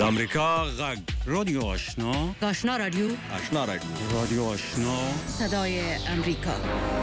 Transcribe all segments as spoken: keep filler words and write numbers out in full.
د امریکا غږ رادیو آشنا آشنا رادیو آشنا رادیو رادیو آشنا صدای امریکا.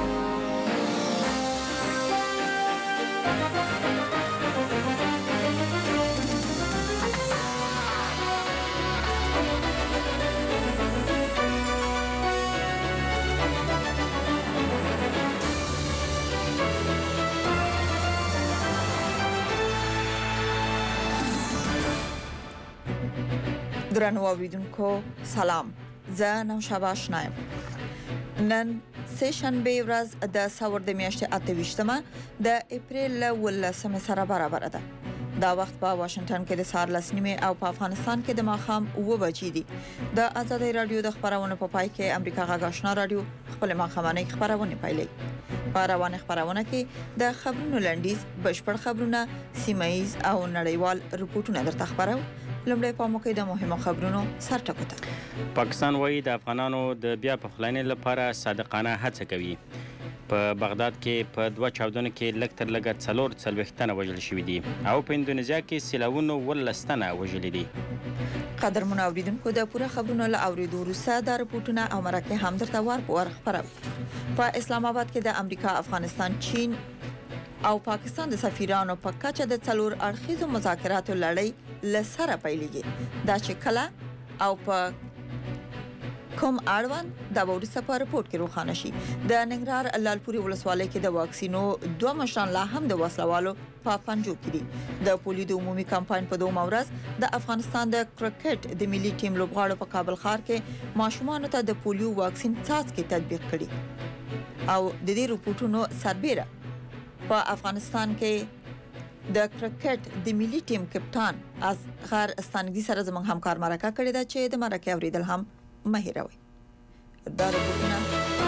درنو اوریدونکو سلام، زه نوشابه آشنایم. نن سه شنبه ورځ د سور د میاشتې اته ویشتمه د اپریل ولسمه سره برابر ده. دا وخت په واشنگټن کې د سهار لس نیمه او په افغانستان کې د ماښام اوه بجې دي. د آزادۍ رادیو د خبرونو په پای کې امریکا غږ آشنا رادیو خپل ماښامنۍ خبرونه پیلوي. په روانه خبرونه کې د خبرونو لنډیز، بشپړ خبرونه، سیمایي او نړیوال رپورټونه درته خبرو. لمړی په موقع د مهمو خبرونو سرټکوته. پاکستان وایي د افغانانو د بیا پخلاینې لپاره صادقانه هڅه کوي. په بغداد کې په دوه چاودنو کې لږ تر لږه څلور څلوېښت تنه وژل شوي دي او په اندونیزیا کې سیلاوونو ولس تنه وژلي دي. قدرمن اوریدونکو د پوره خبرونو له اوریدو وروسته د رپورټونه او مرکه هم درته ور په ور خبرو. په اسلام آباد کې د امریکا، افغانستان، چین او پاکستان د سفیرانو په کچه د څلور اړخیزو مذاکراتو لړۍ لسره پیلېږي. دا چې کله او په کوم اړوند د وروسته په رپورت کې روښانه شي. د ننګرهار لالپوري ولسوالۍ کې د واکسینو دوه مشران لا هم د وسلوالو په پنجو کې دي. د پولیو د عمومي کمپاین په دوه ورځ د افغانستان د کرکټ د ملي ټیم لوبغاړو په کابل ښار کې ماشومانو ته د پولیو واکسین څاڅکي تطبیق کړي. او د دې رپورټونو سربېره په افغانستان کې د کرکټ د ملي ټیم کپټان اصغر استانګي سره زموږ همکار مرکه کړې ده چې د مرکه اوریدل هم مهیروي. دا رپورټونه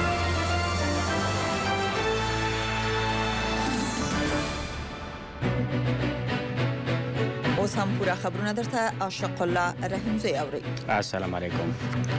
اوس هم پوره خبرونه درته عاشق الله رحیمزی اوري. السلام علیکم.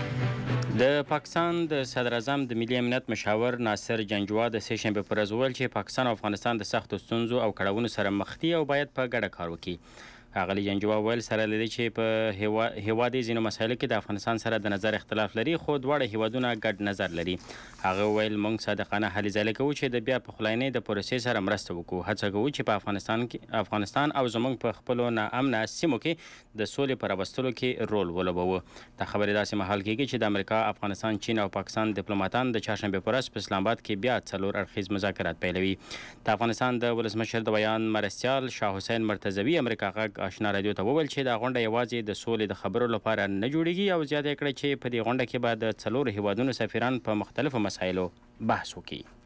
د پاکستان د صدر اعظم د ملي امنیت مشاور ناصر جنجوا د سه شنبه پر ورځ وویل چې پاکستان او افغانستان د سختو ستونزو او کړاوونو سره مخ دي او باید په ګډه کار وکړي. اغلی جنجوا ویل سره لري چې په هیواد ځینو مسایلو کې د افغانستان سره د نظر اختلاف لري خو دواړه هیوادونه ګډ نظر لري. هغه ویل موږ صادقانه هلې ځلې کوو چې د بیا پخلاینې د پروسې سره مرسته وکړو. هڅه کوو چې په افغانستان کې افغانستان او زموږ په خپلو ناامنه سیمو کې د سولې په راوستلو کې رول ولوبوو. دا خبرې داسې مهال کېږي چې د امریکا، افغانستان، چین او پاکستان ډیپلوماټان د چهارشنبه پر ورځ په اسلام آباد کې بیا څلور اړخیز مذاکرات پیلوي. د افغانستان د ولسمشر د بیان مرستیال شاه حسین مرتضوي امریکا غږ آشنا رادیو ته وویل چې دا غونډه یوازې د سولې د خبرو لپاره نه جوړیږي او زیاته کړه چې په دې غونډه کې به د څلورو هیوادونو سفیران په مختلفو مسایلو بحث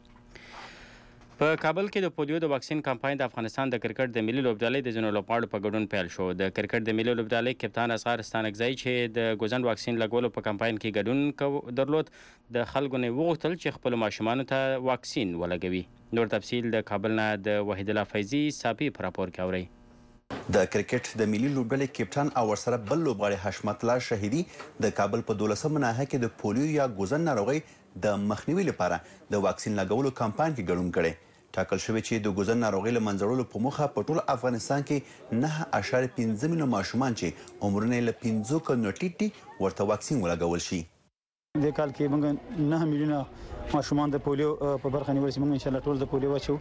وکړي. په کابل کې د پولیو د واکسین کمپاین د افغانستان د کرکټ د ملي لوبډالۍ د ځینو لوبغاړو په ګډون پیل شو. د کرکټ د ملي لوبډالۍ کپتان اصغر استانکزی چې د ګوزند واکسین لګولو په کمپاین کې ګډون درلود د خلکو نه وغوښتل چې خپل ماشومانو ته واکسین ولګوي. نور تفصیل د کابل نه د وحید الله فیضي صافي په راپور کې اورئ. د کرکټ د ملي لوبډلې کپټان او ورسره بل لوبغاړی حشمت الله شهیدي د کابل په دولسمه ناحیه کې د پولیو یا ګوزن ناروغۍ د مخنیوي لپاره د واکسین لګولو کمپاین کې ګډون کړی. ټاکل شوی چې د ګوزن ناروغۍ له منځه وړلو په موخه په ټول افغانستان کې نه اعشاریه پنځه میلیونه ماشومان چې عمرونه یې له پنځو کلونو ټیټ دي ورته واکسین ولګول شي. د کال کې موږ نه میلیونه ماشومان د پولیو په برخه نیول شي. موږ ان شاء الله ټول د پولیو واچو.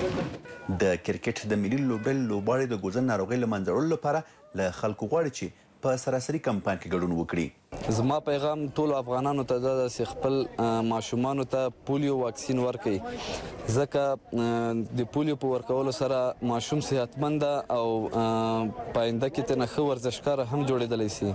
د کرکټ د ملي لوبډلې لوبغاړي د ګوزن ناروغۍ له منځه وړلو لپاره له خلکو غواړي چې په سراسري کمپاین کې ګډون وکړي. زما پیغام ټول افغانانو ته دا ده چې خپل ماشومانو ته پولیو واکسین ورکړي ځکه د پولیو په ورکولو سره ماشوم صحتمند او پاینده کې تنه ښه ورزشکار هم جوړېدلی سي.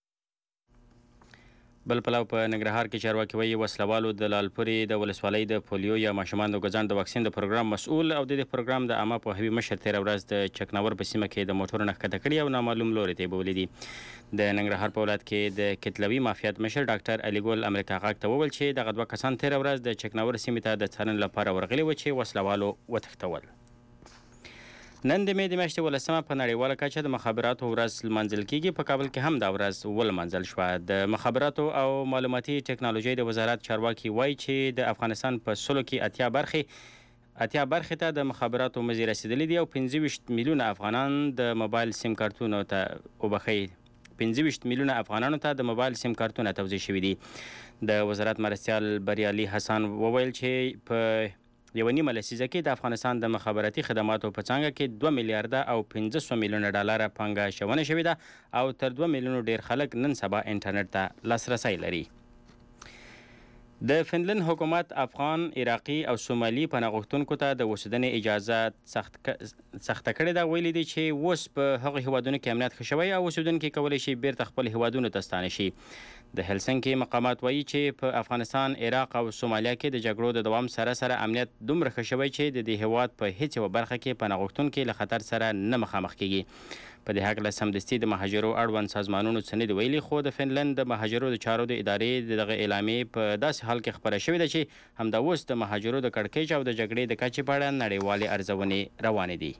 بل پلو په ننګرهار کې چارواکي وایي وسلوالو د لالپوري د ولسوالۍ د پولیو یا ماشومان د ګوزند د واکسین د پروګرام مسؤل او د دې پروګرام د عامه پوهاوي مشر تېره ورځ د چکناور په سیمه کې د موټرو نه ښکته کړي او نامعلوم لوري ته یې بولي دي. د ننګرهار په ولایت کې د کتلوي مافیات مشر ډاکټر علي ګل امریکا غږ ته وویل چې دغه دوه کسان تېره ورځ د چکناور سیمې ته د څارنې لپاره ورغلي وو چې وسلوالو وتښتول. نن د مې د میاشتې ولسمه په نړیواله کچه د مخابراتو ورځ لمانځل کیږي. په کابل کې هم دا ورځ ولمانځل شوه. د مخابراتو او معلوماتي ټکنالوژۍ د وزارت چارواکي وایي چې د افغانستان په سلو کې اتیا برخې اتیا برخې ته د مخابراتو مزي رسیدلي دي او پنځه ویشت میلیونه افغانان د موبایل سیم کارتونو ته وبخښئ پنځه ویشت میلیونه افغانانو ته د موبایل سیم کارتونه توزیع شوي دي. د وزارت مرستیال بریالي حسن وویل چې په یوه نیمه لسیزه کې د افغانستان د مخابراتي خدماتو په څانګه کې دوه میلیارده او پنځه سوه میلیونه ډالره پانګه اچونه شوې ده او تر دوه میلیونو ډیر خلک نن سبا انټرنیټ ته لاسرسی لري. د فنلند حکومت افغان، عراقي او سومالي پناه غوښتونکو ته د اوسېدنې اجازه سخته کړې ده. ویلي دي چې اوس په هغو هیوادونو کې امنیت ښه شوی او اوسېدونکي کولی شي بیرته خپل هیوادونو ته ستانه شي. د هلسنکي مقامات وایي چې په افغانستان، عراق او سومالیا کې د جګړو د دوام سره سره امنیت دومره ښه شوی چې د دې هیواد په هیڅ یوه برخه کې پناه غوښتونکي له خطر سره نه مخامخ کیږي. په دې هکله سمدستي د مهاجرو اړوند سازمانونو څه نه دي ویلي، خو د فنلند د مهاجرو د چارو د ادارې د دغه اعلامیې په داسې حال کې خپره شوې ده چې همدا اوس د مهاجرو د کړکېچ او د جګړې د کچې په اړه نړیوالې ارزونې روانې دي.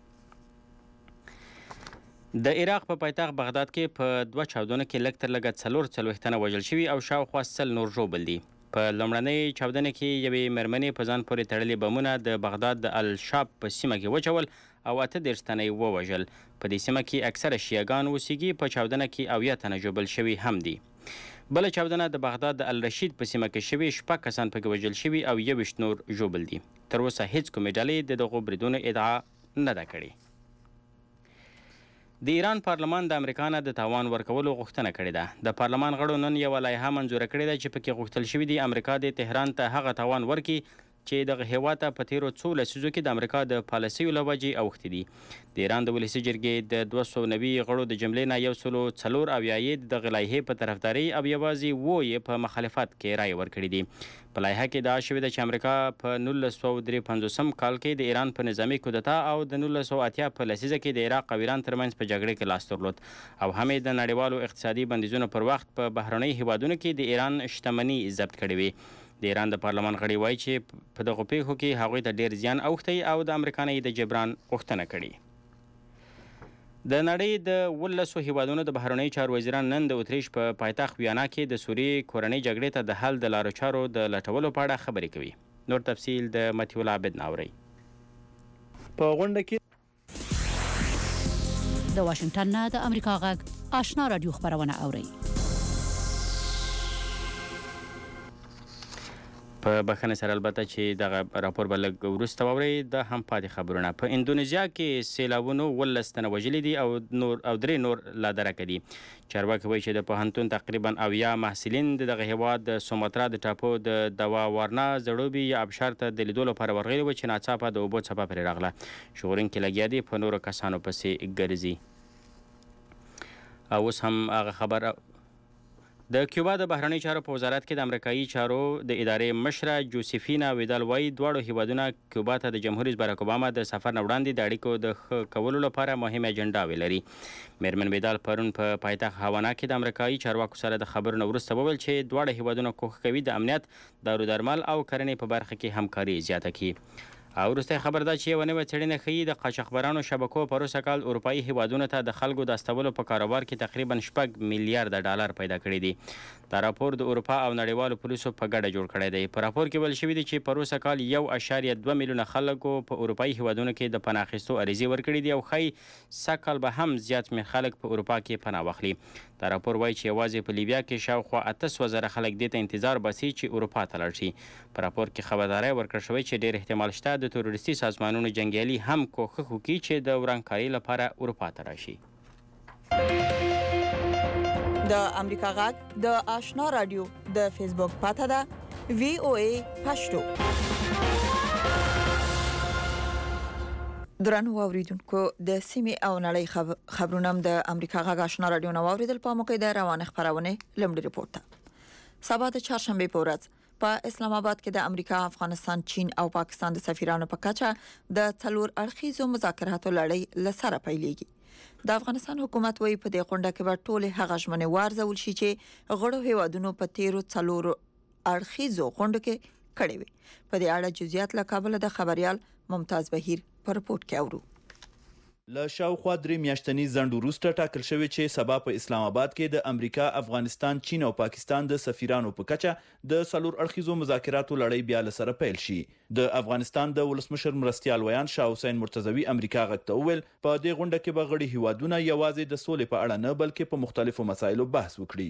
د عراق په پایتخت بغداد کې په دوه چاودنو کې لږ تر لږه څلور څلوېښت تنه وژل شوي او شاوخوا سل نور ژوبل دي. په لومړنۍ چاودنه کې یوې مېرمنې په ځان پورې تړلي بمونه د بغداد د الشاب په سیمه کې وچول او اته دېرش تنه یې ووژل. په دې سیمه کې اکثره شیعګان اوسېږي. په چاودنه کې اویا تنه ژوبل شوي هم دي. بله چاودنه د بغداد د الرشید په سیمه کې شوي، شپږ کسان پکې وژل شوي او یویشت نور ژوبل دي. تر اوسه هیڅ کومې ډلې د دغو بریدونو ادعا نه ده کړې. د ایران پارلمان د امریکا نه د تاوان ورکولو غوښتنه کړې ده. د پارلمان غړو نن یوه لایحه منظوره کړې ده چې پکې غوښتل شوي دي امریکا د تهران ته هغه تاوان ورکړي چې دغه هیواد ته په تیرو څو لسیزو کې د امریکا د پالیسیو له وجې اوښتي دي. د ایران د ولسي جرګې د دوه سوه نوي غړو د جملې نه یو سلو څلور اویا یې د دغه لایحې په طرفدارۍ او یوازې اووه یې په مخالفت کې رایې ورکړي دي. په لایحه کې ادعا شوې ده چې امریکا په نولس سوه درې پنځوسم کال کې د ایران په نظامي کودتا او د نولس سوه اتیا په لسیزه کې د عراق او ایران ترمنځ په جګړې کې لاس درلود او هم د نړیوالو اقتصادي بندیزونو پر وخت په بهرنۍ هیوادونو کې د ایران شتمني ضبط کړې وي. د ایران د پارلمان غړي وایي چې په دغو پیښو کې هغوی ته ډیر زیان اوښتی او د امریکا نه یې د جبران غوښتنه کړې. د نړۍ د ولسو هیوادونو د بهرنیو چارو وزیران نن د اتریش په پایتخت ویانا کې د سوریې کورنۍ جګړې ته د حل د لارو چارو د لټولو په اړه خبرې کوي. نور تفصیل د متي الله عابد ناوري. په غونډه کې د واشنگټن نه د امریکا غږ آشنا رادیو خبرونه اوري. په بخښنې سره البته چې دغه راپور به لږ وروسته واورئ. د هم پاتې خبرونه. په اندونیزیا کې سیلابونو اوولس تنه وژلي دي او نور او درې نور لا درکه دي. چارواکي وایي چې د پوهنتون تقریبا اویا محصلین د دغه هیواد د سوماترا د ټاپو د دوا وارنا زړوبي یا ابشار ته د لیدو لپاره ورغلي وو چې ناڅاپه د اوبو څپه پرې راغله. ژغورونکي لګیا دي په نورو کسانو پسې ګرځي. او اوس هم هغه خبر د کیوبا د بهرنۍ چارو په وزارت کې د امریکایي چارو د ادارې مشره جوزیفینا ویدال وایي دواړو هیوادونه کیوبا ته د جمهور رئیس باراک اوباما د سفر نه وړاندې د اړیکو د ښه کولو لپاره مهمه اجنډاوې لري. میرمن ویدال پرون په پایتخت هاوانا کې د امریکایي چارواکو سره د خبرو نه وروسته وویل چې دواړه هیوادونه کوښښ کوي د امنیت، دارو درمل او کرنې په برخه کې همکاري زیاته کړي. او وروستی خبر دا چې یوه نوې څېړنه ښیي د قاچاقبرانو شبکو پروسه کال اروپایي هیوادونو ته د خلکو د استولو په کاروبار کې تقریبا شپږ میلیارده ډالر پیدا کړي دي. دا راپور د اروپا او نړیوالو پولیسو په ګډه جوړ کړی دی. په راپور کې ویل شوي دي چې پروسه کال یو اشاریه دوه میلیونه خلکو په اروپایي هیوادونو کې د پناه اخیستو عریضې ورکړي دي او ښایي سږ کال به هم زیات شمېر خلک په اروپا کې پناه واخلي. دا راپور وایي چې یوازې په لیبیا کې شاوخوا اته سوه زره خلک دې ته انتظار باسي چې اروپا ته لاړ شي. په راپور کې خبرداری ورکړل شوی چې ډېر احتمال شته د تروریستي سازمانونو جنګیالي هم کوښښ وکړي چې د ورانکارۍ لپاره اروپا ته راشي. د امریکا غږ د آشنا رادیو د فیسبوک پاته ده وی او ای پښتو. درنو اوریدونکو د سیمې او نړۍ خبرونه د امریکا غږ آشنا رادیو نو اوریدل په موقع د روانه خبرونه لمړي رپورټ. سبا د چهارشنبه په ورځ په اسلام آباد کې د امریکا، افغانستان، چین او پاکستان د سفیرانو په کچه د څلور اړخیزو مذاکراتو لړۍ لسره پیلېږي. د افغانستان حکومت وایي په دې غونډه کې به ټول هغه ژمنې وارزول شي چې غړو هیوادونو په تیرو څلور اړخیزو غونډو کې کړې وي. په دې اړه جزئیات له کابل د خبريال ممتاز بهیر په رپورټ کې اورو. له شاوخوا درې میاشتني ځنډ وروسته ټاکل شوی چې سبا په اسلام آباد کې د امریکا، افغانستان، چین او پاکستان د سفیرانو په کچه د څلور اړخیزو مذاکراتو لړۍ بیا له سره پیل شي. د افغانستان د ولسمشر مرستیال ویان شاه حسین مرتضوي امریکا غږ ته وویل په دې غونډه کې به غړي هیوادونه یوازې د سولې په اړه نه بلکې په مختلفو مسایلو بحث وکړي.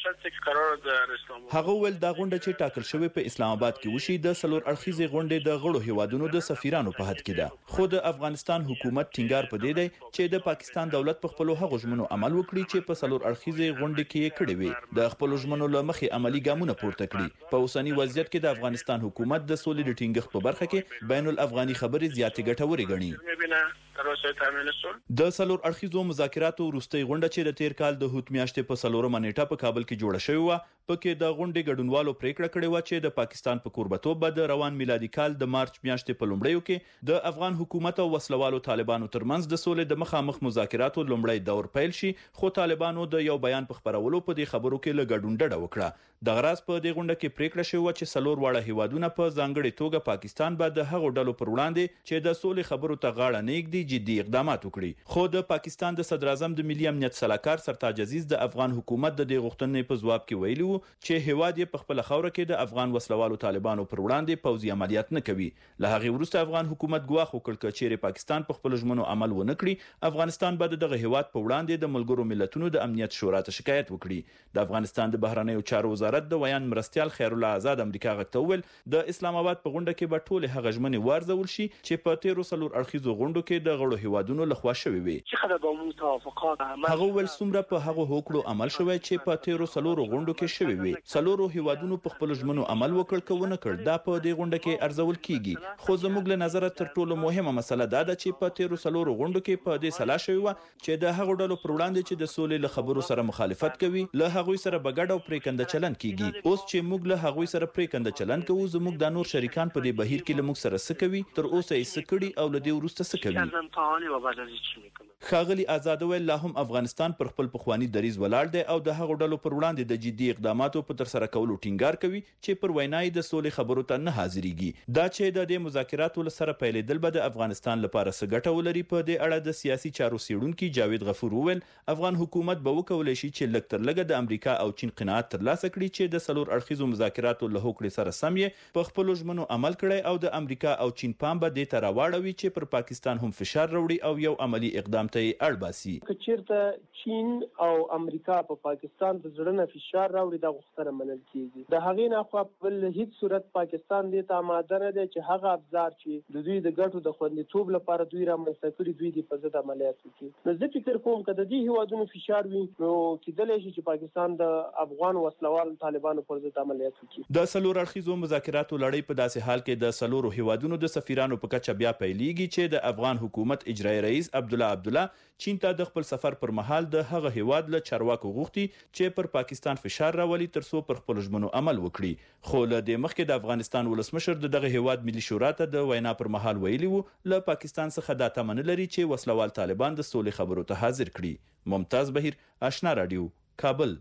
هغه ویل دا غونډه چې ټاکل شوې په اسلام آباد کې وشي د څلور اړخیزې غونډې د غړو هیوادونو د سفیرانو په حد کې ده. خو د افغانستان حکومت ټینګار په دې دی چې د پاکستان دولت په خپلو هغو ژمنو عمل وکړي چې په څلور اړخیزې غونډې کې یې کړې وي، د خپلو ژمنو له مخې عملي ګامونه پورته کړي. په اوسني وضعیت کې د افغانستان حکومت د سولې د ټینګښت په برخه کې بین الافغاني خبرې زیاتې ګټورې ګڼي. د څلور اړخیزو مذاکراتو وروستۍ غونډه چې د تیر کال د هوت میاشتې په څلورمه نیټه په کابل کې جوړه شوې وه، پکې د غونډې ګډونوالو پریکړه کړې وه چې د پاکستان په کوربتوب به د روان میلادي کال د مارچ میاشتې په لومړیو کې د افغان حکومت او وسلوالو طالبانو ترمنځ د سولې د مخامخ مذاکراتو لومړی دور پیل شي. خو طالبانو د یو بیان په خپرولو په دې خبرو کې له ګډون ډډه وکړه. د غراض په دې غونډه کې پریکړه شوې وه چې څلور واړه هیوادونه په ځانګړې توګه پاکستان به د هغو ډلو پر وړاندې چې د سولې خبرو ته غاړه نه ږدي جدي اقدامات وکړي. خو د پاکستان د صدر اعظم د ملي امنیت سلاکار سرتاج عزیز د افغان حکومت د دې غوښتنې په ځواب کې ویلي وو چې هیواد یې په خپله خاوره کې د افغان وسلوالو طالبانو پر وړاندې پوځي عملیات نه کوي. له هغې وروسته افغان حکومت ګواښ وکړ که چیرې پاکستان په خپلو ژمنو عمل ونه کړي، افغانستان به د دغه هیواد په وړاندې د ملګرو ملتونو د امنیت شورا ته شکایت وکړي. د افغانستان د بهرنیو چارو وزارت د ویان مرستیال خیرالله آزاد امریکا غږ ته وویل د اسلام آباد په غونډه کې به ټولې هغه ژمنې وارزول شي چې په تیرو څلور اړخیزو غونډو کې د غړو هیوادونو لخوا شوې وي. هغه ویل څومره په هغو هوکړو عمل شوی چې په تیرو څلورو غونډو کې شوې وي، څلورو هیوادونو په خپلو ژمنو عمل وکړ که ونه کړ دا په دې غونډه کې ارزول کیږي. خو زموږ له نظره تر ټولو مهمه مسله دا ده چې په تیرو څلورو غونډو کې په دې سلا شوې وه چې د هغو ډلو پر وړاندې چې د سولې له خبرو سره مخالفت کوي له هغوی سره به ګډ او پرېکنده چلند کیږي. اوس چې موږ له هغوی سره پرېکنده چلند کوو، زموږ دا نور شریکان په دې بهیر کې له موږ سره څه کوي، تر اوسه یې څه کړي او له دې وروسته څه کوي. ښاغلي آزاد ویل لا هم افغانستان پر خپل پخواني دریځ ولاړ دی او د هغو ډلو پر وړاندې د جدي اقداماتو په ترسره کولو ټینګار کوي چې پر وینا یې د سولې خبرو ته نه حاضرېږي. دا چې د دې مذاکراتو له سره پیلېدل به د افغانستان لپاره څه ګټه ولري، په دې اړه د سیاسي چارو څېړونکي جاوید غفور وویل افغان حکومت به وکولی شي چې لږ تر لږه د امریکا او چین قناعت ترلاسه کړي چې د څلور اړخیزو مذاکراتو له هوکړې سره سم یې په خپلو ژمنو عمل کړی او د امریکا او چین پام به دې ته راواړوي چې پر پاکستان هم فشار راوړي او یو عملی اقدام ته یې اړ باسي. که چیرته چین او امریکا په پاکستان په زړه نه فشار راوړي دا غوښتنه منل کیږي. د هغې نه خو بل هیڅ صورت پاکستان دې ته آماده نه دی چې هغه ابزار چې د دوی د ګټو د خوندیتوب لپاره دوی رامنځته کړي دوی دې په ضد عملیات وکړي. نو زه فکر کوم که د دې هیوادونو فشار وي نو کیدلی شي چې پاکستان د افغان وسلوال طالبانو پر ضد عملیات وکړي. د څلور اړخیزو مذاکراتو لړۍ په داسې حال کې د څلورو هیوادونو د سفیرانو په کچه بیا پیلېږي چې د افغان حکومت اجرایي رئیس عبدالله عبدالله چین ته د خپل سفر پر مهال د هغه هیواد له چارواکو غوښتي چې پر پاکستان فشار راولي ترڅو پر خپل ژمنو عمل وکړي. خو له دې مخکې د افغانستان ولسمشر د دغه هیواد ملي شورا ته د وینا پر مهال ویلي وو له پاکستان څخه دا تمه نه لري چې وسلوال طالبان د سولې خبرو ته حاضر کړي. ممتاز بهیر، آشنا رادیو، کابل.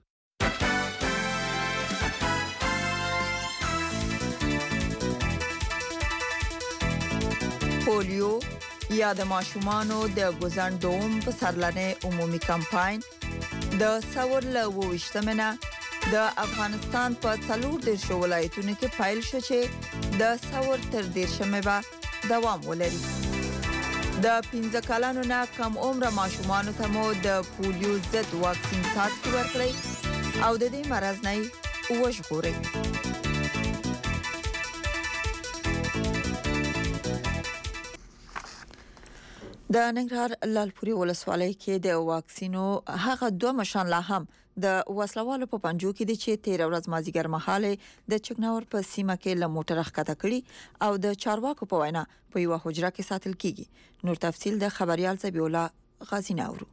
پولیو یا د ماشومانو د ګوزڼ په سرلنې عمومي کمپاین د سور له اوویشتمې نه د افغانستان په څلور دېرشو ولایتونو کې پیل شو چې د سور تر دېرشمې به دوام ولري. د پنځه کلنو نه کم عمره ماشومانو ته مو د پولیو ضد واکسین څاڅکي ورکړئ او د دې مرض نه وژغورئ. د ننګرهار لالپورې ولسوالۍ کې د واکسینو هغه دوه مشان لا هم د وسلوالو په پنجو کې دي چې تیر ورځ مازیګر مهاله د چکناور په سیمه کې له موټر ښکته کړي او د چارواکو په وینا په یو حجره کې ساتل کیږي. نور تفصیل د خبريال زبی الله غازی ناورو.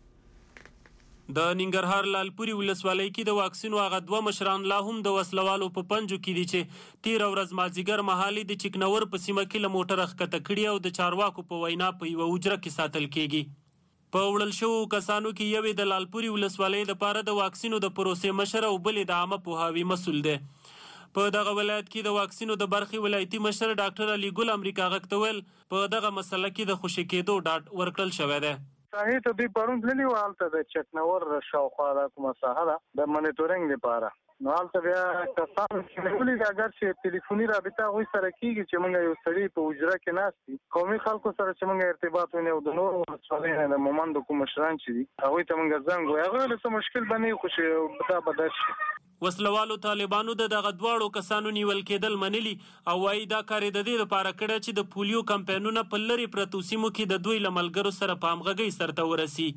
د ننګرهار لالپوري ولسوالۍ کې د واکسینو هغه دوه مشران لا هم د وسلوالو په پنجو کې دي چې تیر ورځ مازیګر مهالي د چکناور په سیمه کې له موټر ښکته کړي او د چارواکو په وینا په یو حجره کې ساتل کیږي. په وړل شوو کسانو کې یوې د لالپوري ولسوالۍ لپاره د واکسینو د پروسې مشر او بلې د عامه پوهاوي مسؤل دی. په دغه ولایت کې د واکسینو د برخې ولایتي مشر ډاکټر علي ګل امریکا غږ ته ویل په دغه مسله کې د خوشي کېدو ډاډ ورکړل شوی دی. ساحې ته دوی پرون تللي وو، هلته د چکنور شاوخوا دا کومه ساحه ده د منیټورینګ لپاره. نو هلته بیا کسان ولې اگر چې ټلیفوني رابطه هغوی سره کېږي چې موږ یو سړي په حجره کې ناست دي، قومي خلکو سره چې موږ ارتباط ونیو او د نورو ولسوالیو نه د مومندو کوم مشران چې دي هغوی ته موږ زنګ ووایو، هغه له څه مشکل به نه وي، خو چې دا به درشي. وسلوالو طالبانو د دغه دواړو کسانو نیول کېدل منلي او وایي دا کار د دې لپاره کړی چې د پولیو کمپاینونه په لرې پرتو سیمو کې د دوی له ملګرو سره په همغږۍ سرته ورسي.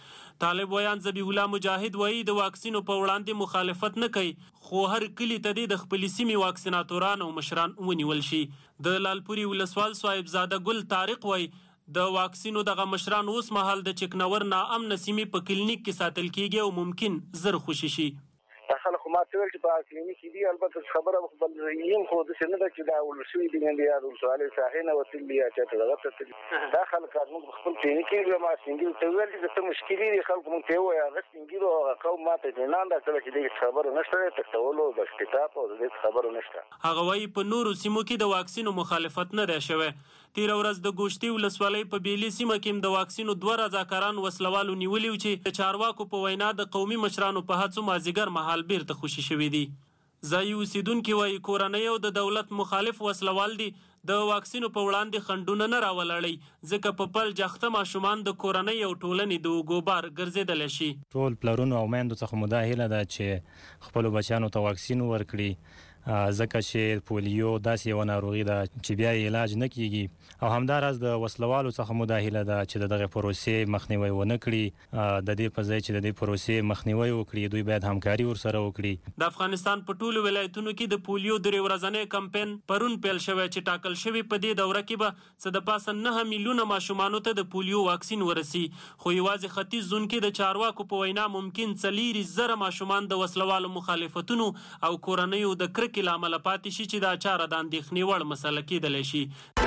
طالب ویان ذبیح الله مجاهد وایي د واکسینو په وړاندې مخالفت نه کوي، خو هر کلي ته دې د خپلې سیمې واکسیناتوران او مشران ونیول شي. د لالپوري ولسوال صاحب زاده ګل طارق وایي د واکسینو دغه مشران اوس مهال د چکنور ناامنه سیمې په کلینیک کې ساتل کیږي او ممکن زر خوشي شي. خلک خو ما ته ویل چې په کلینیک کې دي، البته خبره خپل یم خو داسې نه ده چې دا ولسوي دي نه دي یا د ولسوالۍ ساحې نه وتلي دي یا چېرته دغه ته تللي. دا خلک موږ په خپل کلینیک کې ما سپین ږیرو ته ویل چې څه مشکلې دي خلکو موږ ته یې ووایه. هغه سپین ږیرو او هغه قوم ما ته اطمینان راکړی چې دې خبرو نشته دی، تښتولو د کتاب او د دې خبرو نشته. هغه وایي په نورو سیمو کې د واکسینو مخالفت نه دی شوی. تیره ورځ د ګوشتي ولسوالۍ په بیلي سیمه کې د واکسینو دوه رضاکاران وسلوالو نیولي و چې د چارواکو په وینا د قومي مشرانو په هڅو مازدیګر مهال بیرته خوشي شوي دي. ځایي اوسیدونکي وایي کورنۍ او د دولت مخالف وسلوال دي د واکسینو په وړاندې خنډونه نه راولړی، ځکه په پل جخته ماشومان د کورنۍ او ټولنې د اوږو بار ګرځېدلی شي. ټول پلرونو او میندو څخه مو دا هیله ده چې خپلو بچیانو ته واکسین ورکړي، ځکه چې پولیو داسې یوه ناروغي ده چې بیا یې علاج نه کیږي، او همداراز د وسلوالو څخه مو دا هیله ده چې د دغې پروسې مخنیوی ونه کړي. د دې په ځای چې د دې پروسې مخنیوی وکړي دوی باید همکاري ورسره وکړي. د افغانستان په ټولو ولایتونو کې د پولیو درې ورځنی کمپین پرون پیل شوی چې ټاکل شوي په دې دوره کې به څه د پاسه نهه میلیونه ماشومانو ته د پولیو واکسین ورسي، خو یوازې ختیځ زون کې د چارواکو په وینا ممکن څلېرې زره ماشومان د وسلوالو مخالفتونو او کورنیو د کرکې له امله پاتې شي چې دا چاره د اندېښنې وړ مسله کېدلی شي.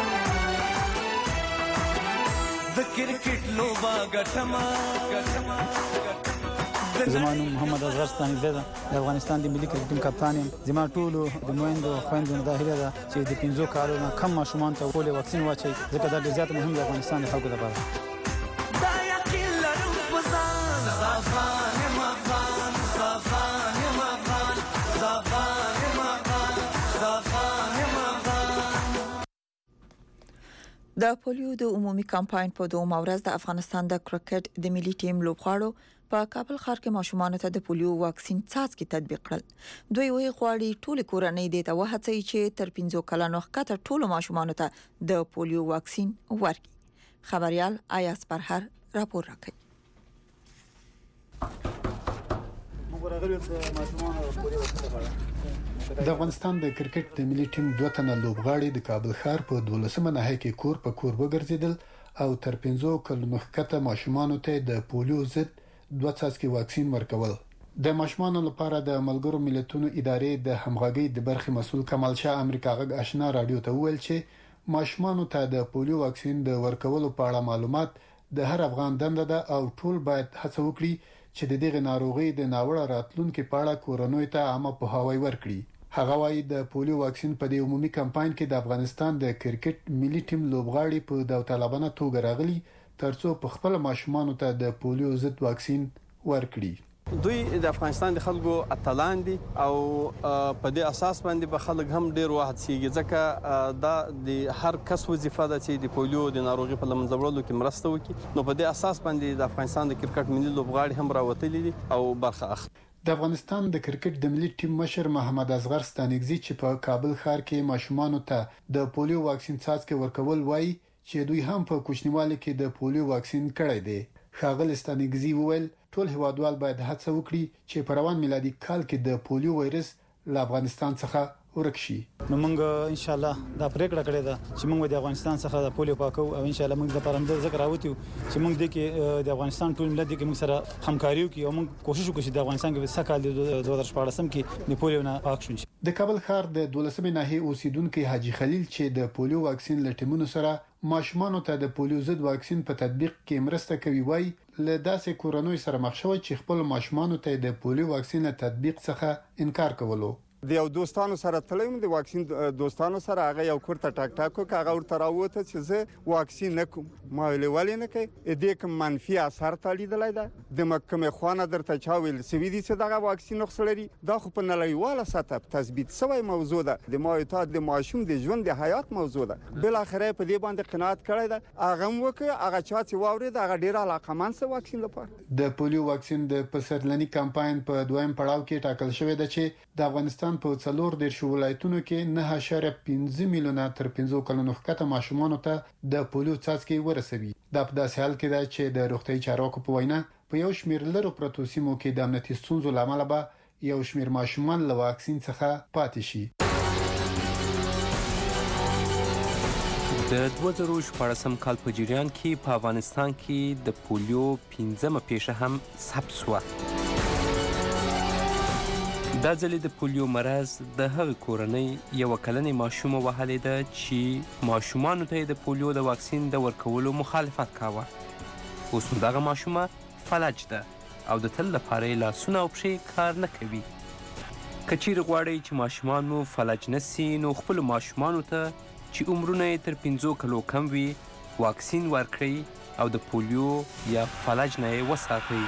د کرکټ لوبه ګټمه زما نوم محمد اصغر ستانکزی ده، د افغانستان د ملي کرکټ ټیم کپتان یم. زما ټولو د میندو خویندو نه دا هیله ده چې د پنځو کالو نه کم ماشومان ته پولیو واکسین واچوي، ځکه دا ډېر زیات مهم دی افغانستان د خلکو لپاره. دا یقین لرم په ځان زعفران یم افغان، زعفران یم افغان، زعفران یم افغان، زعفران یم افغان. د پولیو د عمومي کمپاین په دومره ورځ د افغانستان د کرکټ د ملي ټیم لوبغاړو په کابل ښار کې ماشومان ته د پولیو واکسین څاڅکي تطبیق کړل. دوی وایي غواړي ټول کورنۍ دې ته وهڅوي چې تر پنځو کلونو ښکته ټولو ماشومان ته د پولیو واکسین ورکړي. خبريال آیاس پرهر راپور راکړي. د افغانستان د کرکټ د ملي ټیم دوه تنه لوبغاړي د کابل ښار په دولسمه ناحیه کې کور په کور وګرځیدل او تر پنځو کلونو ښکته ماشومان ته د پولیو ضد دوه څاڅکي واکسین ورکول. د ماشومان لپاره د ملګرو ملتونو ادارې د همغږي د برخې مسؤل کمال شاه امریکا غږ آشنا رادیو ته وویل چې ماشومان ته د پولیو واکسین د ورکولو په اړه معلومات د هر افغان دنده ده او ټول باید هڅه وکړي چې د دغه ناروغي د ناوړه راتلونکو په اړه کورنۍ ته عامه پوهاوی ورکړي. هغه وايي د پولیو واکسین په دې عمومي کمپاین کې د افغانستان د کرکټ ملي ټیم لوبغاړي په داوطلبانه توګه راغلي ترڅو په خپل ماشومان ته د پولیو ضد واکسین ورکړي. دوی د افغانستان د خلکو اتلان دي او په دې اساس باندې به خلک هم ډیر وخت سیږي، ځکه دا د هر کس وظیفه ده چې د پولیو د ناروغي په لمنځه وړلو کې مرسته وکړي. نو په دې اساس باندې د افغانستان د کرکټ ملي لوبغاړي هم راوتلي دي او برخه اخلي. د افغانستان د کرکټ د ملي ټیم مشر محمد اصغر ستانکزی چې په کابل ښار کې ماشومان ته د پولیو واکسین څاڅکي ورکول وایي چې دوی هم په کوچنیوالي کې د پولیو واکسین کړی دی. ښاغلی ستانکزی وویل ټول هیوادوال باید هڅه وکړي چې په روان میلادي کال کې د پولیو وایرس له افغانستان څخه ورک شي. نو موږ ان شاء الله دا پریکړه کړې ده چې موږ د افغانستان څخه د پولیو پاکو او ان شاء الله موږ د پرمختګ ذکر راوتی چې موږ د کې د افغانستان ټول ملت کې موږ سره همکاري وکړو او موږ کوشش وکړو چې د افغانستان کې سکهال د دوه هزار شپږ کې د پولیو نه پاک شو. د کابل ښار د دولسمې ناحیې اوسیدونکو حاجی خلیل چې د پولیو واکسین لټیمونو سره ماشومان ته د پولیو ضد واکسین په تطبیق کې مرسته کوي وای له داسې کورنۍ سره مخ شوی چې خپل ماشومان ته د پولیو واکسین تطبیق څخه انکار کولو. د یو دوستانو سره تلم د واکسین دوستانو سره هغه یو کورته ټاک ټاکو هغه ورته راوته چې زه واکسین نکوم ما ویل ولې نه کوي دې کوم منفي اثر تلیدلای دا د محکمې خوانه درته چا ویل سوي دي چې دغه واکسین خسلري دا خو په نړیواله سطح تثبیت شوی موضوع ده د مایوتات د ماشوم د ژوند د حیات موضوع ده بل اخره په دې باندې قناعت کړی ده هغه وکړه هغه چا چې واورید هغه ډیر علاقمند سه واکسین لپاره د پولیو واکسین د پسرلنی کمپاین په دویم پړاو کې ټاکل شوی دی چې د افغانستان په څلور دیرش ولایتونو کې نه اشاریه پنځه میلیونه تر پنځه کلونو ښکته ماشومان ته د پولیو څاڅکي ورسوي دا په داسې حال کې ده چې د روغتي چارواکو په وینا په یو شمېر لرو پروتو سیمو کې د امنیتي ستونزو لامل به یو شمېر ماشومان له واکسین څخه پاتې شي. د دوه زره شپاړسم کال په جریان کې په افغانستان کې د پولیو پنځمه پیښه هم ثبت شوه. دا ځل د پولیو مرض د هغې کورنۍ یوه کلنې ماشومه وهلې ده چې ماشومانو ته یې د پولیو د واکسین د ورکولو مخالفت کاوه. اوس نو دغه ماشومه فلج ده او د تل لپاره یې لاسونه او پښې کار نه کوي. که چیرې غواړئ چې ماشومان مو فلج نه سي نو خپلو ماشومانو ته چې عمرونه یې تر پنځو کلو کم وي واکسین ورکړئ او د پولیو یا فلج نه یې وساتئ.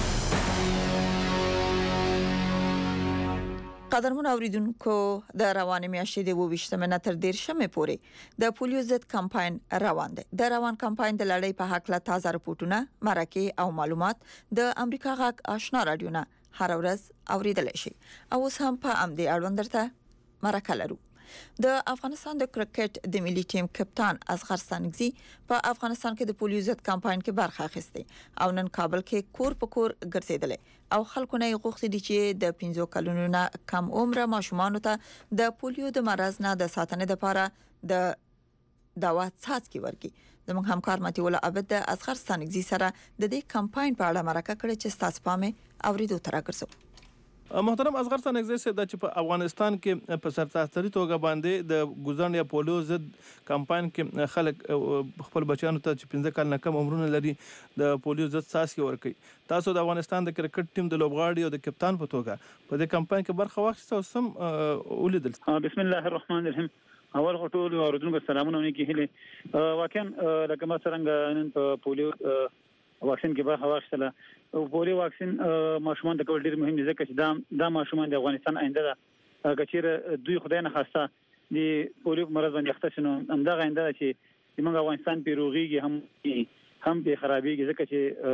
قدرمن اوریدونکو د روانې میاشتې د اوویشتمې نه تر دیرشمې پورې د پولیو ضد کمپاین روان دی. د روان کمپاین د لړۍ په حق له تازه رپورټونه، مرکې او معلومات د امریکا غږ آشنا رادیو نه هر ورځ اوریدلی شي. او اوس هم په امدې اړوند درته مرکه لرو. د افغانستان د کرکټ د ملي ټیم کپتان اصغر ستانکزي په افغانستان کې د پولیو ضد کمپاین کې برخه اخیسته او نن کابل کې کور په کور ګرځیدل او خلکو نه غوښتي دي چې د پنځو کلونو نه کم عمره ماشومان ته د پولیو د مرض نه د ساتنې لپاره د دوا څاڅکي ورکړي. زموږ همکار متي ولا عبد د اصغر ستانکزي سره د دې کمپاین په اړه مرکه کړې چې تاسو پامه اوریدو تر راګرځو. محترم اصغر ستانکزي صاحب چې په افغانستان کې په سرتاسري توګه باندې د ګوزن یا پولیو ضد کمپاین کې خلک خپل بچیانو ته چې پنځه کال نه کم عمرونه لري د پولیو ضد څاڅکي ورکوي. تاسو د افغانستان د کرکټ ټیم د لوبغاړي او د کپتان په توګه په دې کمپاین کې برخه واخیسته او سم ولیدل. بسم الله الرحمن الرحیم. اول ټول اوریدونکو سلامونه ونکي هله واقعا لکه ما څنګه نن په پولیو واکسین کې برخه واخیستله. پولیو واکسین ماشومان د کول ډیر مهم دي ځکه چې دا د ماشومان د افغانستان آینده ده. که چیرې دوی خدای نه خواسته د پولیو مرض باندې اخته شي نو همدغه آینده ده چې زموږ افغانستان پرې روغېږي هم هم پرې خرابېږي ځکه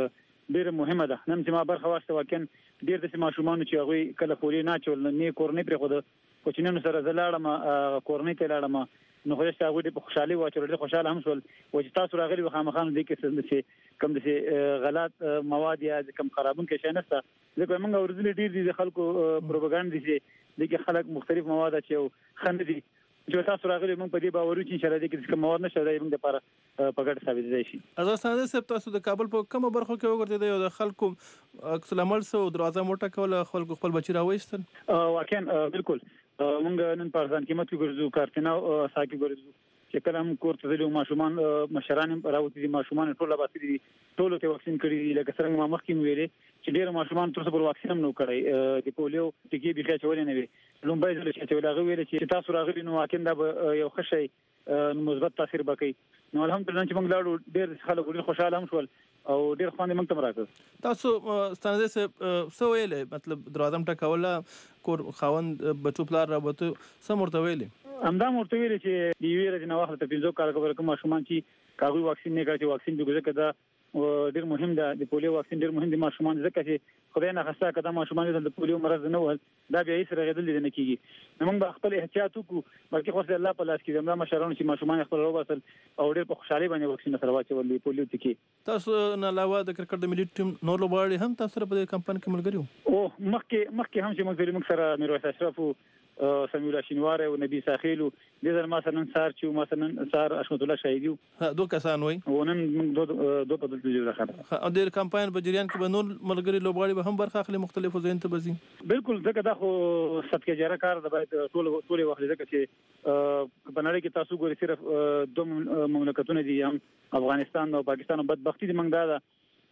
چې ډېره مهمه ده. نن چې ما برخه واخیسته واقعا ډېر داسې ماشومانو چې هغوی کله پولیو نه اچول نه کورنۍ پرېښوده کوچنیانو سره زه لاړم کورنۍ ته لاړم نو خو چې هغوی په خوشحالي واچول ډېر خوشحاله هم شول و چې تاسو راغلي وو خامخا نو دې کې داسې کوم داسې غلط مواد یا کوم خرابونکی شی نشته ځکه موږ اورېدلي ډېر دي د خلکو پروپاګانډ دي چې دې کې خلک مختلف مواد اچوي او ښه نه دي. چې تاسو راغلي موږ په دې باور یو چې انشاءالله دې کې کوم مواد نشته دی موږ لپاره په ګټه ثابتېدای شي. اصغر ستانکزي صاحب تاسو د کابل په کومه برخه کې وګرځېدئ او د خلکو عکس العمل څه او دروازه مو وټکوله خلکو خپل بچي راوایستل؟ واقعا بالکل موږ نن په ارزان قیمت کې ګرځو کارتنا او سا کې ګرځو چې کله هم کور ته ځلو ماشومان مشران راوتی دي ماشومان ټول باسي دي ټول ته واکسین کړي دي لکه څنګه ما مخکې ویلې چې ډېر ماشومان تر څو پر واکسین هم نو کړی د پولیو ټیکې به چولې نه وي لومبای ځل چې ویل ویل چې تاسو راغلي نو واکین دا یو ښه شی مثبت تاثیر وکړي نو الحمدلله چې موږ لاړو ډېر خلک ډېر خوشاله هم شول او ډېر خوند موږ ته راکړ. تاسو ستانکزي صاحب څه ویلې مطلب دروازه م ټکوله کور خاوند بچو پلار راوته څه ورته ویلې؟ همدا ورته ویل چې د یوې ورځې نه وخت ته پنځه کاله کوم کوم ماشومان چې کاغوي واکسین نه کړي واکسین به ګذر کړه ډېر مهم ده د پولیو واکسین ډېر مهم دي ماشومان ځکه چې خدای نه خواسته کړه ماشومان د پولیو مرض نه ول دا بیا هیڅ رغېدل دي نه کیږي. موږ به خپل احتیاط وکړو بلکې خو الله په لاس کې زموږ مشرانو چې ماشومان خپل وباسل او ډېر په خوشحالي باندې واکسین سره واچول دي پولیو ټیکې. تاسو نه علاوه د کرکټ د ملي ټیم نور لوبغاړي هم تاسو سره په دې کمپاین کې ملګري وو؟ او مخکې مخکې هم چې موږ موږ سره میرویس اشرف سمیع الله شینواری او نبی ساخیل د زر ما سره سار چې ما سره سار اشمت الله شهیدی دوه کسان وای او نن موږ دوه په دلته جوړه کړه. او د کمپاین په جریان کې به نور ملګري لوبغاړي به هم برخه اخلي مختلفو ځایونو ته بزي؟ بالکل ځکه دا خو صدقه جاره کار د باید ټول ټول وخت ځکه چې په نړۍ کې تاسو ګورئ صرف دوه مملکتونه دي هم افغانستان او پاکستان. بدبختی دي موږ دا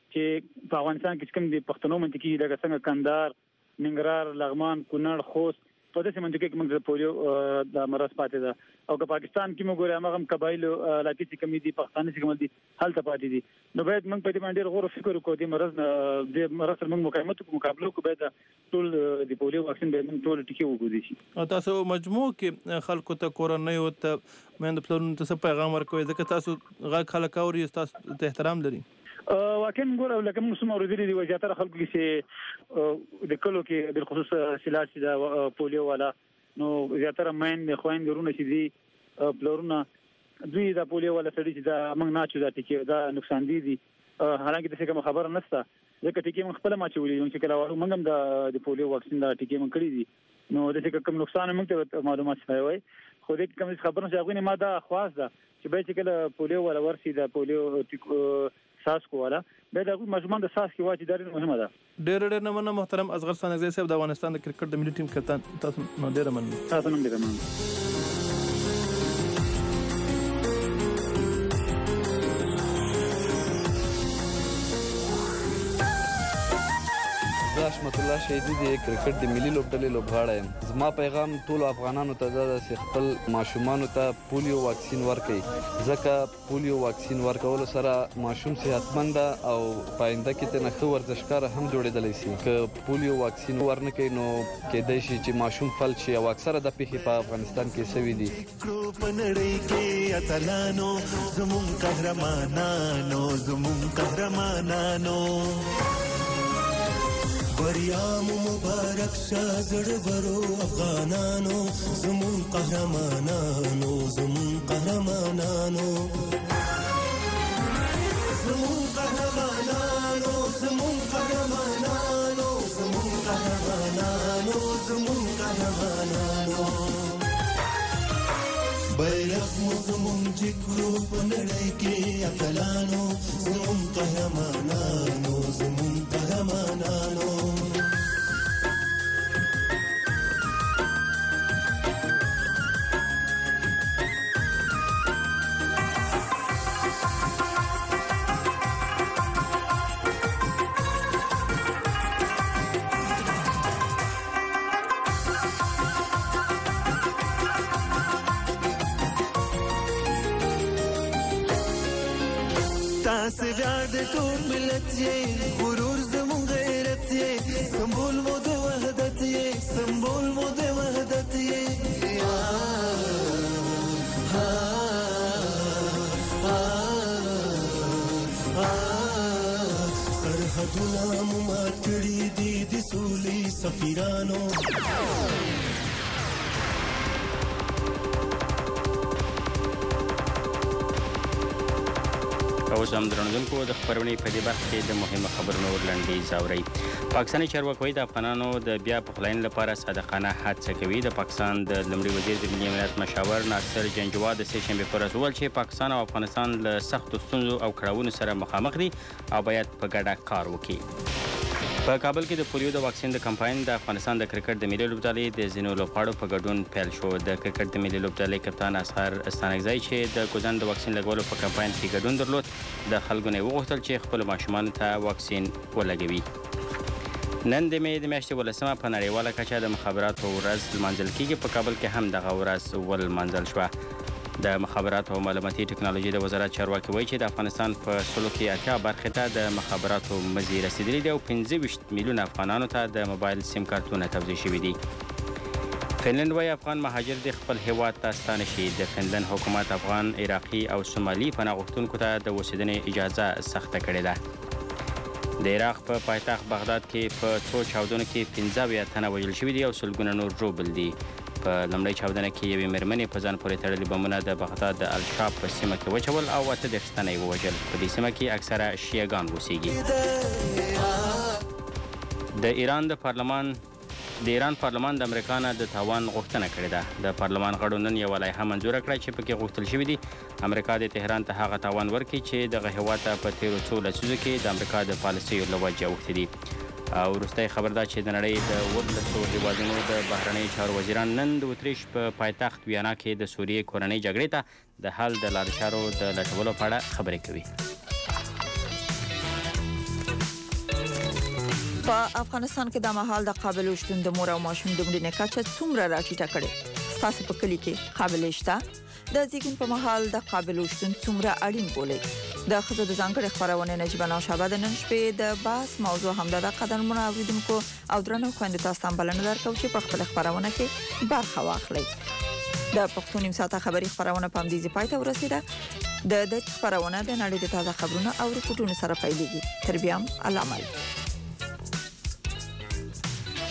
چې په افغانستان کې کوم دي پښتنو منطقي لکه څنګه کندهار ننګرهار لغمان کونړ خوست په داسې منطقه کې موږ د پولیو د مرض پاتې ده او که پاکستان کې موږ ګورو هغه قبایل علاقې چې کمی دي پښتانه چې کوم دي هلته پاتې دي نو باید موږ په دې باندې ډېر غور او فکر وکړو د مرض د مرض سره موږ مقاومت وکړو مقابله وکړو باید ټول د پولیو واکسین به موږ ټول ټکی وګورو شي تاسو مجموع کې خلکو ته کورنۍ او ته مېند پلان ته څه پیغام ورکوي ځکه تاسو غږ خلک اوري تاسو ته احترام لري واقعا ګور لکه موږ سم اوریدلي دي وجاتره خلکو کې چې د کلو کې بل خصوص سلاټ چې دا پولیو والا نو زیاتره مین خوین ګرونه چې دي پلورونه دوی دا پولیو والا سړي چې دا موږ نه چو دا ټکی دا نقصان دي دي حالانکه د څه کوم خبره نشته ځکه ټکی موږ خپل ما چولې چې کله موږ هم د پولیو واکسین دا ټکی موږ کړی دي نو د څه کوم نقصان موږ ته معلومات شوی وي خو دې کوم خبره چې هغه نه ما دا خواص ده چې به چې کله پولیو والا ورسي دا پولیو ساس کوله به د مجموعه د ساس کې واجب ډېر مهمه ده ډېر ډېر نه مننه محترم اصغر ثانګزی صاحب د افغانستان د کرکټ د ملي ټیم کپتان تاسو نو ډېر مننه تاسو نن ډېر مننه رحمت الله شهیدی د کرکټ د ملي لوبډلې لوبغاړی یم زما پیغام ټولو افغانانو ته دا ده چې خپل ماشومانو ته پولیو واکسین ورکړي ځکه پولیو واکسین ورکولو سره ماشوم صحتمند او پاینده کې ته نه ښه ورزشکار هم جوړېدلی شي که پولیو واکسین ورنه کوي نو کېدای شي چې ماشوم فلج شي او اکثره د پیښې په افغانستان کې شوي دي په نړۍ کې اتلانو زموږ قهرمانانو زموږ قهرمانانو بریام مبارک شاه زړورو افغانانو زمون قهرمانانو زمون قهرمانانو زمون قهرمانانو زمون قهرمانانو زمون قهرمانانو زمون قهرمانانو بیرغ مو زمون جګړو په نړۍ کې اتلانو زمون قهرمانانو زمون قهرمانانو تاسو ویاړ د ټول ملت یې غرور زموږ غیرت یې سمبول مو د وحدت یې سمبول مو د وحدت یې سرحدونه مو مات کړي دي د سولې سفیرانو اوس هم درنوونکو د خبرونې په دې برخه کې د مهمو خبرونو لنډیز اورئ پاکستاني چارواکي د افغانانو د بیا پخلاینې لپاره صادقانه هڅه کوي د پاکستان د لومړي وزیر د ملي امنیت مشاور ناصر جنجوا د سې شنبې په ورځ وویل چې پاکستان او افغانستان له سختو ستونزو او کړاوونو سره مخامخ دي او باید په ګډه کار وکړي په کابل کې د پولیو د واکسین د کمپاین د افغانستان د کرکټ د ملي لوبډلې د ځینو لوبغاړو په ګډون پیل شو د کرکټ د ملي لوبډلې کپتان اصغر ستانکزی چې د ګوزن د واکسین لګولو په کمپاین کې ګډون درلود د خلکو نه وغوښتل چې خپل ماشومان ته واکسین ولګوي نن د مې د میاشتې ولسمه په نړیواله کچه د مخابراتو ورځ لمانځل کیږي په کابل کې هم دغه ورځ ولمانځل شوه د مخابراتو او معلوماتي ټکنالوژي د وزارت چارواکي وایي چې د افغانستان په سلو کې اتیا برخې ته د مخابراتو مزي رسیدلي دي او پنځه ویشت میلیونه افغانانو ته د موبایل سیم کارتونه توزیع شوي دي فنلند وایي افغان مهاجر د خپل هیواد ته ستانه شي د فنلند حکومت افغان عراقي او سومالي پناه غوښتونکو ته د اوسېدنې اجازه سخته کړې ده د عراق په پایتخت بغداد کې په څو چاودنو کې پنځه اویا تنه وژل شوي دي او سلګونه نور ژوبل دي په لومړۍ چاودنه کې یوې مېرمنې په ځان پورې تړلي بمونه د بغداد د الشاب په سیمه کې وچول او اته دېرش تنه یې ووژل په دې سیمه کې اکثره شیعګان اوسېږي د ایران د پارلمان د ایران پارلمان د امریکا نه د تاوان غوښتنه کړې ده د پارلمان غړو نن یوه لایحه منظوره کړه چې پکې غوښتل شوي دي امریکا د تهران ته هغه تاوان ورکړي چې دغه هېواد ته په تېرو څو لسیزو کې د امریکا د پالیسیو له وجې اوښتي دي او وروستی خبر ده چې د نړۍ د ورلسو هېوادونو د بهرنیو چارو وزیران نن د اتریش په پایتخت ویانا کې د سوریې کورنۍ جګړې ته د حل د لارې چارو د لټولو په اړه خبرې کوي په افغانستان کې د مهال د قابل شتون د مور او ماشوم د مړینې کچه څومره راټیټه کړې؟ تاسو په کلی کې قابل شته؟ د زیږون په مهال د قابل شتون څومره اړین بولئ؟ د خزو د ځانګړي خبرونه نجيبه نوشابه د نن شپې د باس موضوع هم د قدرمنو اوریدونکو او درنو خويندو تاسو ته بلنه درکو چې په خپل خبرونه کې برخه واخلئ. د پښتون نیم ساعته خبري خبرونه په همدې ځای ته ورسیده. د د خبرونه د نړۍ د تازه خبرونو او ریپورتونو سره پیلېږي. تر بیا هم الله مل.